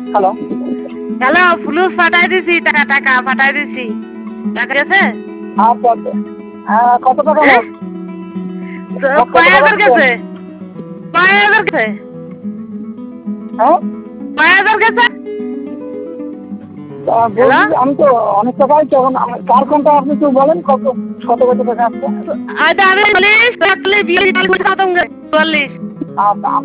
Hello. Hello, ফুলুস পাঠাই দিছি, টাকা পাঠাই দিছি। টাকা গেছে? আচ্ছা আচ্ছা। কত টাকা হ্যাঁ? মোট? কয় মোট কত টাকা হাজার দিচ্ছেন? গেছে? কয় হাজার গেছে? হ্যাঁ? কয় হাজার গেছে? হ্যালো? বলছি আমি তো অনেক টাকাই তো এখন কার কোনটা আপনি একটু বলেন কত কত টাকা আসছে? আমি 40 40 চুয়াল্লিশ। আচ্ছা